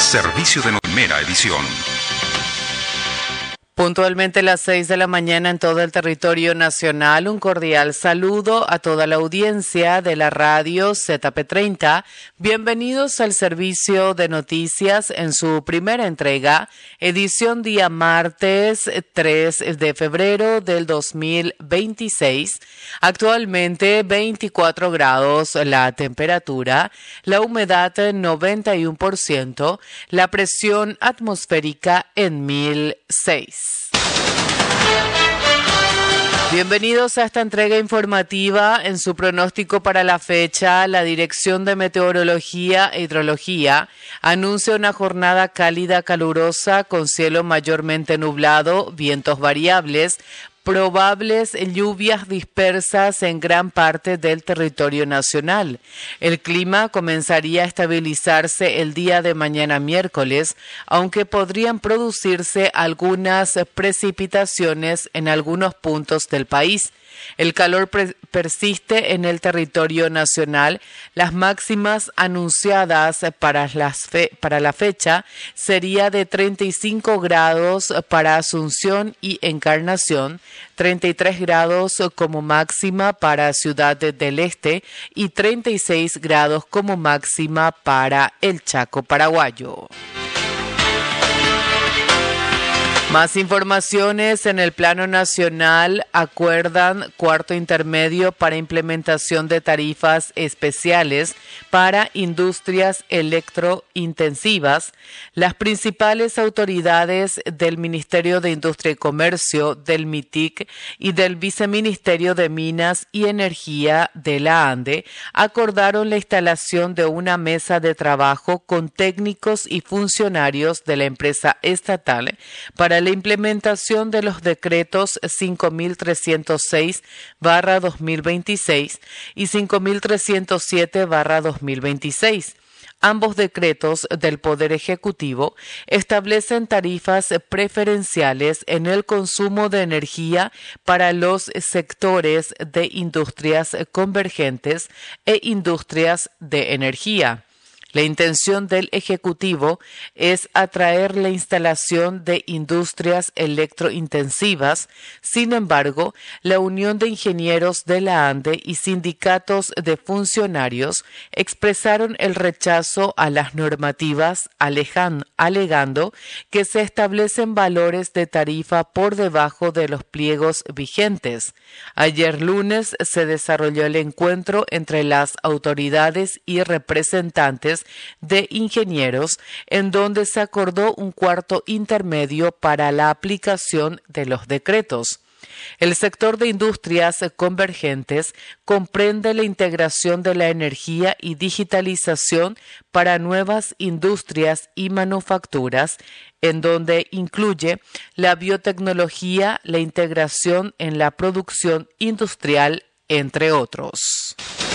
Servicio de primera edición. Puntualmente las 6 de la mañana en todo el territorio nacional, un cordial saludo a toda la audiencia de la radio ZP30. Bienvenidos al servicio de noticias en su primera entrega, edición día martes 3 de febrero del 2026. Actualmente 24 grados la temperatura, la humedad 91%, la presión atmosférica en 1006. Bienvenidos a esta entrega informativa. En su pronóstico para la fecha, la Dirección de Meteorología e Hidrología anuncia una jornada cálida calurosa con cielo mayormente nublado, vientos variables, probables lluvias dispersas en gran parte del territorio nacional. El clima comenzaría a estabilizarse el día de mañana miércoles, aunque podrían producirse algunas precipitaciones en algunos puntos del país. El calor persiste en el territorio nacional. Las máximas anunciadas para la fecha sería de 35 grados para Asunción y Encarnación, 33 grados como máxima para Ciudad del Este y 36 grados como máxima para el Chaco paraguayo. Más informaciones en el plano nacional. Acuerdan cuarto intermedio para implementación de tarifas especiales para industrias electrointensivas. Las principales autoridades del Ministerio de Industria y Comercio, del MITIC y del Viceministerio de Minas y Energía de la ANDE acordaron la instalación de una mesa de trabajo con técnicos y funcionarios de la empresa estatal para la implementación de los decretos 5.306/2026 y 5.307/2026. Ambos decretos del Poder Ejecutivo establecen tarifas preferenciales en el consumo de energía para los sectores de industrias convergentes e industrias de energía. La intención del Ejecutivo es atraer la instalación de industrias electrointensivas. Sin embargo, la Unión de Ingenieros de la ANDE y sindicatos de funcionarios expresaron el rechazo a las normativas, alegando que se establecen valores de tarifa por debajo de los pliegos vigentes. Ayer lunes se desarrolló el encuentro entre las autoridades y representantes de ingenieros, en donde se acordó un cuarto intermedio para la aplicación de los decretos. El sector de industrias convergentes comprende la integración de la energía y digitalización para nuevas industrias y manufacturas, en donde incluye la biotecnología, la integración en la producción industrial, entre otros.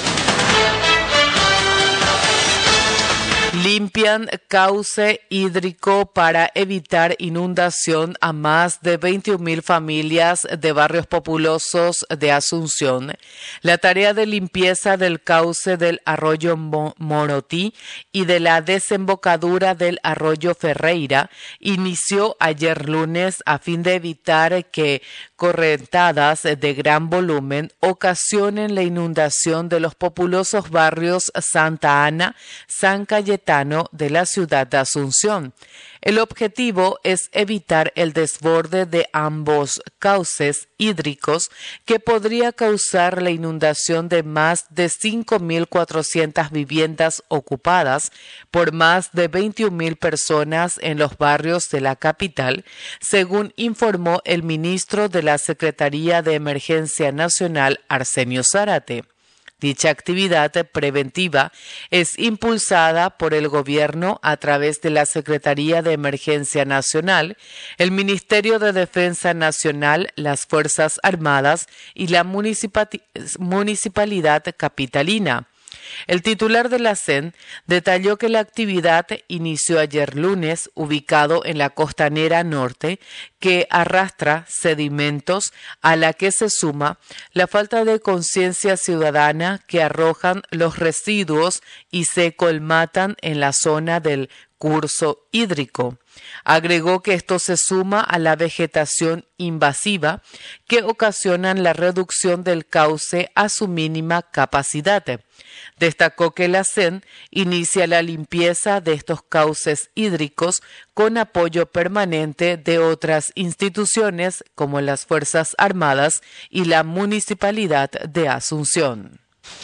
Limpian cauce hídrico para evitar inundación a más de 21.000 familias de barrios populosos de Asunción. La tarea de limpieza del cauce del arroyo Morotí y de la desembocadura del arroyo Ferreira inició ayer lunes a fin de evitar que correntadas de gran volumen ocasionen la inundación de los populosos barrios Santa Ana, San Cayetano de la ciudad de Asunción. El objetivo es evitar el desborde de ambos cauces hídricos que podría causar la inundación de más de 5.400 viviendas ocupadas por más de 21.000 personas en los barrios de la capital, según informó el ministro de la Secretaría de Emergencia Nacional, Arsenio Zárate. Dicha actividad preventiva es impulsada por el Gobierno a través de la Secretaría de Emergencia Nacional, el Ministerio de Defensa Nacional, las Fuerzas Armadas y la Municipalidad Capitalina. El titular de la CEN detalló que la actividad inició ayer lunes, ubicado en la costanera norte, que arrastra sedimentos, a la que se suma la falta de conciencia ciudadana que arrojan los residuos y se colmatan en la zona del curso hídrico. Agregó que esto se suma a la vegetación invasiva que ocasionan la reducción del cauce a su mínima capacidad. Destacó que la CEN inicia la limpieza de estos cauces hídricos con apoyo permanente de otras instituciones como las Fuerzas Armadas y la Municipalidad de Asunción.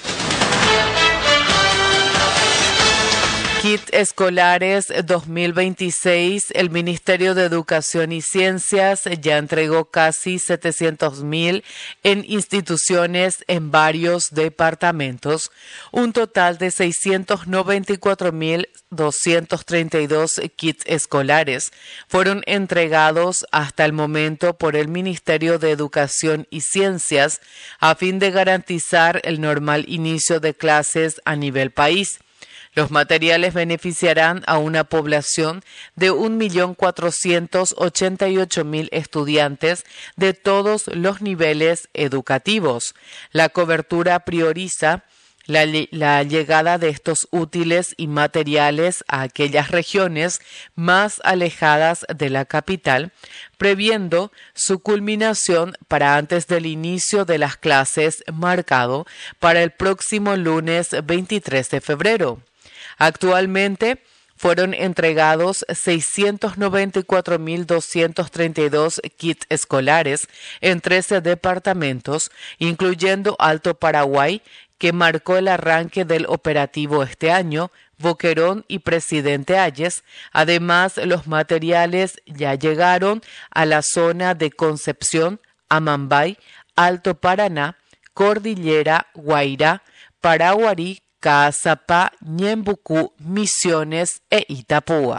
Kit escolares 2026, el Ministerio de Educación y Ciencias ya entregó casi 700.000 en instituciones en varios departamentos. Un total de 694.232 kits escolares fueron entregados hasta el momento por el Ministerio de Educación y Ciencias a fin de garantizar el normal inicio de clases a nivel país. Los materiales beneficiarán a una población de 1.488.000 estudiantes de todos los niveles educativos. La cobertura prioriza la llegada de estos útiles y materiales a aquellas regiones más alejadas de la capital, previendo su culminación para antes del inicio de las clases marcado para el próximo lunes 23 de febrero. Actualmente fueron entregados 694.232 kits escolares en 13 departamentos, incluyendo Alto Paraguay, que marcó el arranque del operativo este año, Boquerón y Presidente Hayes. Además, los materiales ya llegaron a la zona de Concepción, Amambay, Alto Paraná, Cordillera, Guairá, Paraguarí, Caazapá, Ñembucú, Misiones e Itapúa.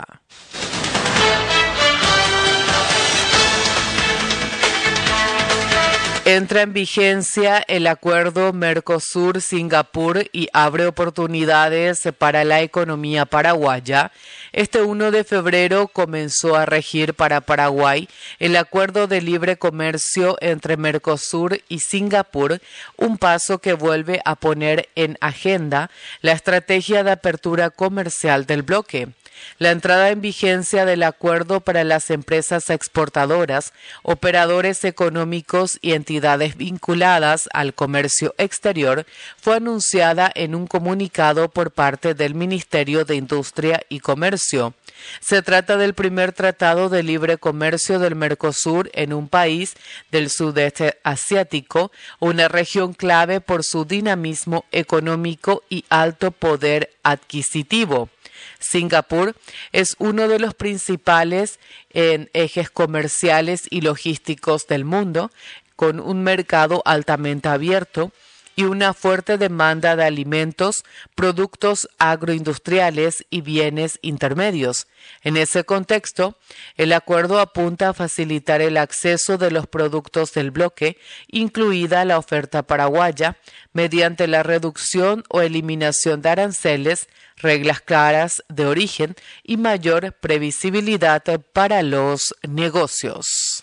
Entra en vigencia el acuerdo Mercosur-Singapur y abre oportunidades para la economía paraguaya. Este 1 de febrero comenzó a regir para Paraguay el acuerdo de libre comercio entre Mercosur y Singapur, un paso que vuelve a poner en agenda la estrategia de apertura comercial del bloque. La entrada en vigencia del acuerdo para las empresas exportadoras, operadores económicos y entidades vinculadas al comercio exterior fue anunciada en un comunicado por parte del Ministerio de Industria y Comercio. Se trata del primer tratado de libre comercio del Mercosur en un país del sudeste asiático, una región clave por su dinamismo económico y alto poder adquisitivo. Singapur es uno de los principales ejes comerciales y logísticos del mundo, con un mercado altamente abierto y una fuerte demanda de alimentos, productos agroindustriales y bienes intermedios. En ese contexto, el acuerdo apunta a facilitar el acceso de los productos del bloque, incluida la oferta paraguaya, mediante la reducción o eliminación de aranceles, reglas claras de origen y mayor previsibilidad para los negocios.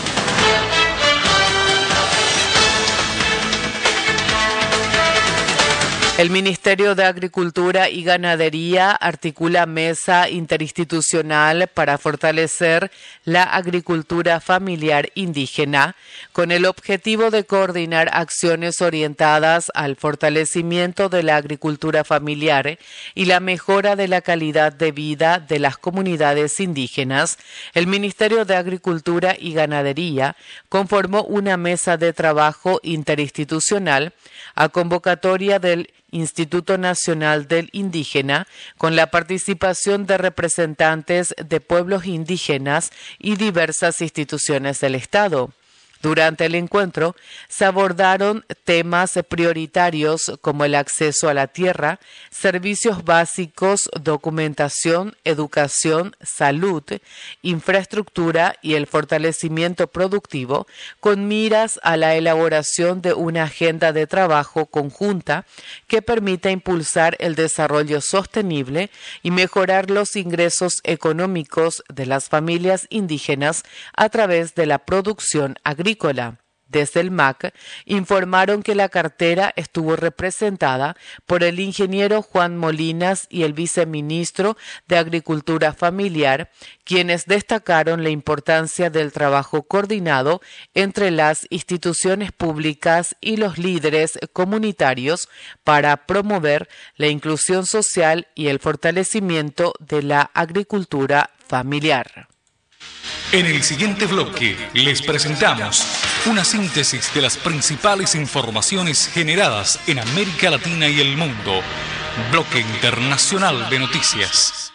El Ministerio de Agricultura y Ganadería articula mesa interinstitucional para fortalecer la agricultura familiar indígena con el objetivo de coordinar acciones orientadas al fortalecimiento de la agricultura familiar y la mejora de la calidad de vida de las comunidades indígenas. El Ministerio de Agricultura y Ganadería conformó una mesa de trabajo interinstitucional a convocatoria del Instituto Nacional del Indígena, con la participación de representantes de pueblos indígenas y diversas instituciones del Estado. Durante el encuentro se abordaron temas prioritarios como el acceso a la tierra, servicios básicos, documentación, educación, salud, infraestructura y el fortalecimiento productivo, con miras a la elaboración de una agenda de trabajo conjunta que permita impulsar el desarrollo sostenible y mejorar los ingresos económicos de las familias indígenas a través de la producción agrícola. Desde el MAC informaron que la cartera estuvo representada por el ingeniero Juan Molinas y el viceministro de Agricultura Familiar, quienes destacaron la importancia del trabajo coordinado entre las instituciones públicas y los líderes comunitarios para promover la inclusión social y el fortalecimiento de la agricultura familiar. En el siguiente bloque les presentamos una síntesis de las principales informaciones generadas en América Latina y el mundo. Bloque Internacional de Noticias.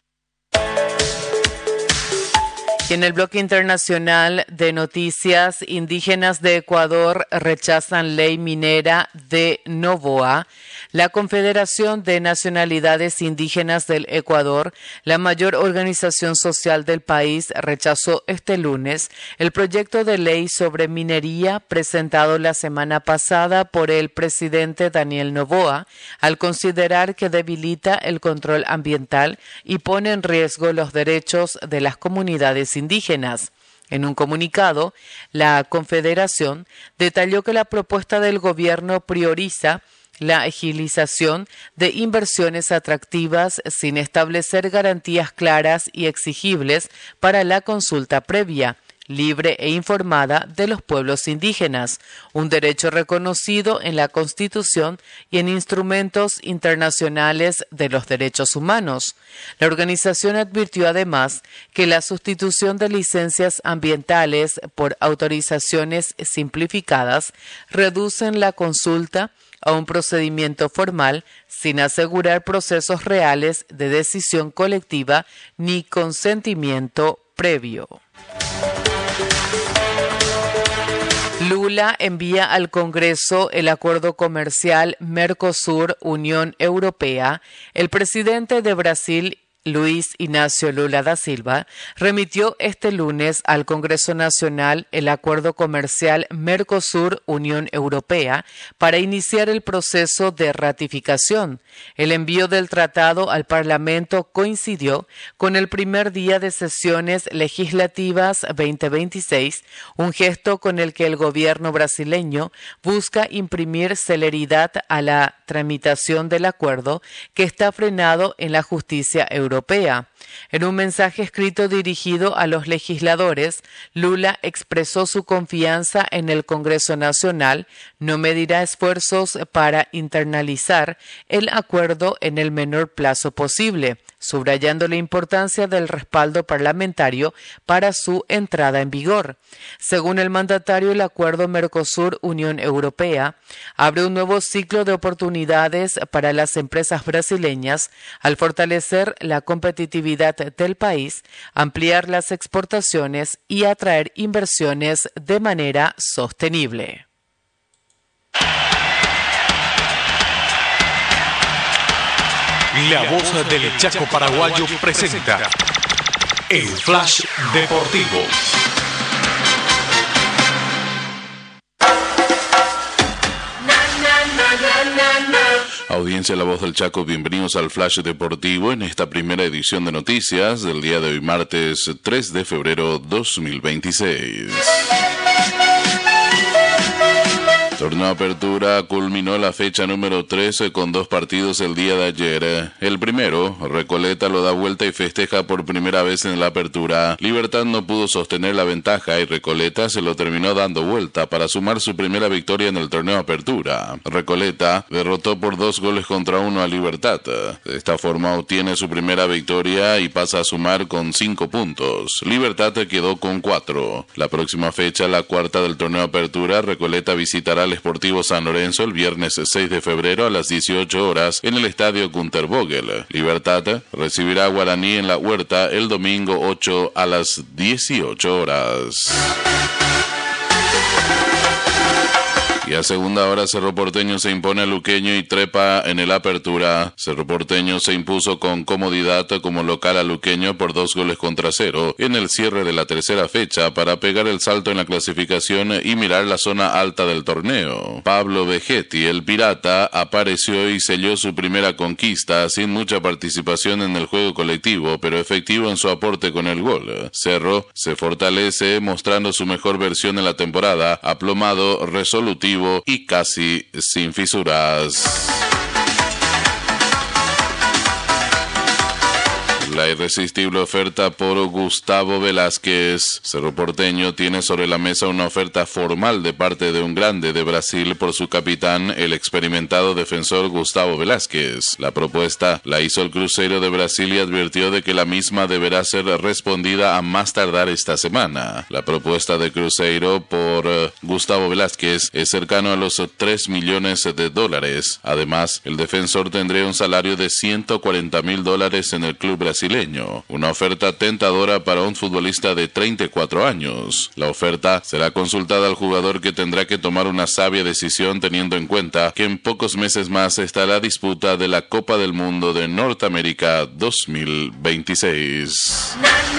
En el bloque internacional de noticias, indígenas de Ecuador rechazan ley minera de Noboa. La Confederación de Nacionalidades Indígenas del Ecuador, la mayor organización social del país, rechazó este lunes el proyecto de ley sobre minería presentado la semana pasada por el presidente Daniel Noboa, al considerar que debilita el control ambiental y pone en riesgo los derechos de las comunidades indígenas. En un comunicado, la Confederación detalló que la propuesta del gobierno prioriza la agilización de inversiones atractivas sin establecer garantías claras y exigibles para la consulta previa, libre e informada de los pueblos indígenas, un derecho reconocido en la Constitución y en instrumentos internacionales de los derechos humanos. La organización advirtió además que la sustitución de licencias ambientales por autorizaciones simplificadas reducen la consulta a un procedimiento formal sin asegurar procesos reales de decisión colectiva ni consentimiento previo. Lula envía al Congreso el acuerdo comercial Mercosur-Unión Europea. El presidente de Brasil, Luis Ignacio Lula da Silva, remitió este lunes al Congreso Nacional el acuerdo comercial Mercosur-Unión Europea para iniciar el proceso de ratificación. El envío del tratado al Parlamento coincidió con el primer día de sesiones legislativas 2026, un gesto con el que el gobierno brasileño busca imprimir celeridad a la tramitación del acuerdo que está frenado en la justicia europea. En un mensaje escrito dirigido a los legisladores, Lula expresó su confianza en el Congreso Nacional, no medirá esfuerzos para internalizar el acuerdo en el menor plazo posible, subrayando la importancia del respaldo parlamentario para su entrada en vigor. Según el mandatario, el acuerdo Mercosur-Unión Europea abre un nuevo ciclo de oportunidades para las empresas brasileñas al fortalecer la competitividad del país, ampliar las exportaciones y atraer inversiones de manera sostenible. La voz del Chaco paraguayo presenta el Flash Deportivo. Audiencia La Voz del Chaco, bienvenidos al Flash Deportivo en esta primera edición de noticias del día de hoy, martes 3 de febrero 2026. Torneo Apertura culminó la fecha número 13 con 2 partidos el día de ayer. El primero, Recoleta lo da vuelta y festeja por primera vez en la Apertura. Libertad no pudo sostener la ventaja y Recoleta se lo terminó dando vuelta para sumar su primera victoria en el Torneo Apertura. Recoleta derrotó por 2-1 a Libertad. De esta forma obtiene su primera victoria y pasa a sumar con 5 puntos. Libertad quedó con 4. La próxima fecha, la cuarta del Torneo Apertura, Recoleta visitará al Sportivo San Lorenzo el viernes 6 de febrero a las 18 horas en el Estadio Günter Vogel. Libertad recibirá a Guaraní en la Huerta el domingo 8 a las 18 horas. Y Y a segunda hora Cerro Porteño se impone a Luqueño y trepa en el Apertura. Cerro Porteño se impuso con comodidad como local a Luqueño por 2-0 en el cierre de la tercera fecha para pegar el salto en la clasificación y mirar la zona alta del torneo. Pablo Vegetti, el Pirata, apareció y selló su primera conquista sin mucha participación en el juego colectivo, pero efectivo en su aporte con el gol. Cerro se fortalece mostrando su mejor versión en la temporada, aplomado, resolutivo y casi sin fisuras. La irresistible oferta por Gustavo Velázquez. Cerro Porteño tiene sobre la mesa una oferta formal de parte de un grande de Brasil por su capitán, el experimentado defensor Gustavo Velázquez. La propuesta la hizo el Cruzeiro de Brasil y advirtió de que la misma deberá ser respondida a más tardar esta semana. La propuesta de Cruzeiro por Gustavo Velázquez es cercano a los $3 millones. Además, el defensor tendría un salario de $140,000 en el club brasileño. Una oferta tentadora para un futbolista de 34 años. La oferta será consultada al jugador, que tendrá que tomar una sabia decisión teniendo en cuenta que en pocos meses más está la disputa de la Copa del Mundo de Norteamérica 2026.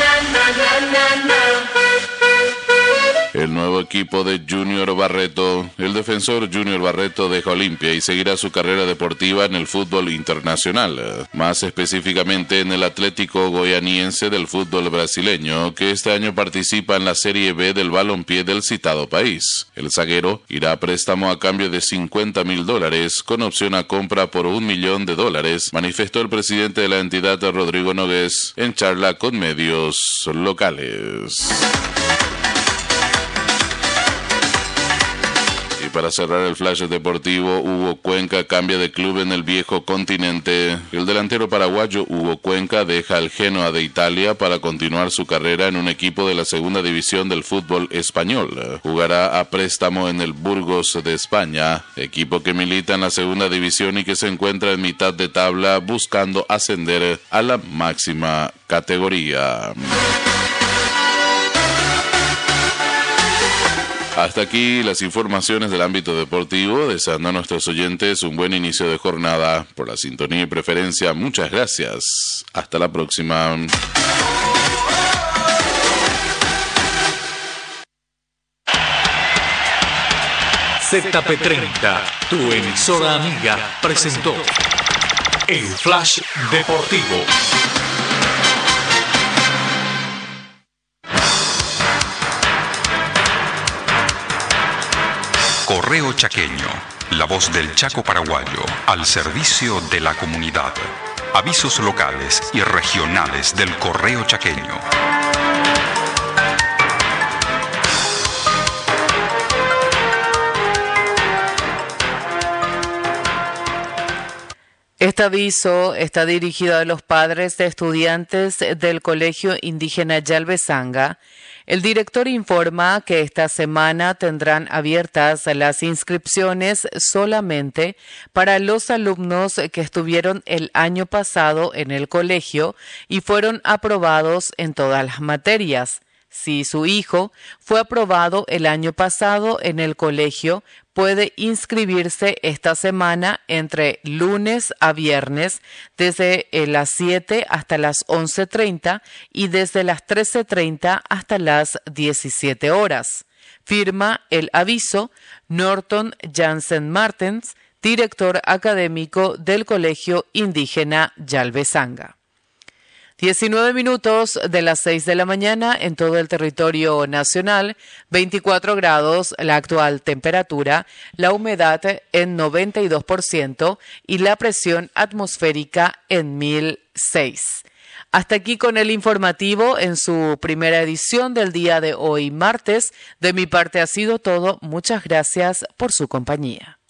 El nuevo equipo de Junior Barreto. El defensor Junior Barreto deja Olimpia y seguirá su carrera deportiva en el fútbol internacional, más específicamente en el Atlético Goianiense del fútbol brasileño, que este año participa en la Serie B del balompié del citado país. El zaguero irá a préstamo a cambio de $50,000 con opción a compra por $1 millón, manifestó el presidente de la entidad, Rodrigo Nogués, en charla con medios locales. Para cerrar el flash deportivo, Hugo Cuenca cambia de club en el viejo continente. El delantero paraguayo Hugo Cuenca deja el Genoa de Italia para continuar su carrera en un equipo de la segunda división del fútbol español. Jugará a préstamo en el Burgos de España, equipo que milita en la segunda división y que se encuentra en mitad de tabla buscando ascender a la máxima categoría. Hasta aquí las informaciones del ámbito deportivo, deseando a nuestros oyentes un buen inicio de jornada. Por la sintonía y preferencia, muchas gracias. Hasta la próxima. ZP30, tu emisora amiga, presentó el Flash Deportivo. Correo Chaqueño, la voz del Chaco paraguayo, al servicio de la comunidad. Avisos locales y regionales del Correo Chaqueño. Este aviso está dirigido a los padres de estudiantes del Colegio Indígena Yalbezanga. El director informa que esta semana tendrán abiertas las inscripciones solamente para los alumnos que estuvieron el año pasado en el colegio y fueron aprobados en todas las materias. Si su hijo fue aprobado el año pasado en el colegio, puede inscribirse esta semana entre lunes a viernes desde las 7 hasta las 11:30 y desde las 13:30 hasta las 17 horas. Firma el aviso Norton Jansen Martens, director académico del Colegio Indígena Yalbezanga. 19 minutos de las 6 de la mañana en todo el territorio nacional, 24 grados la actual temperatura, la humedad en 92% y la presión atmosférica en 1006. Hasta aquí con el informativo en su primera edición del día de hoy, martes. De mi parte ha sido todo. Muchas gracias por su compañía.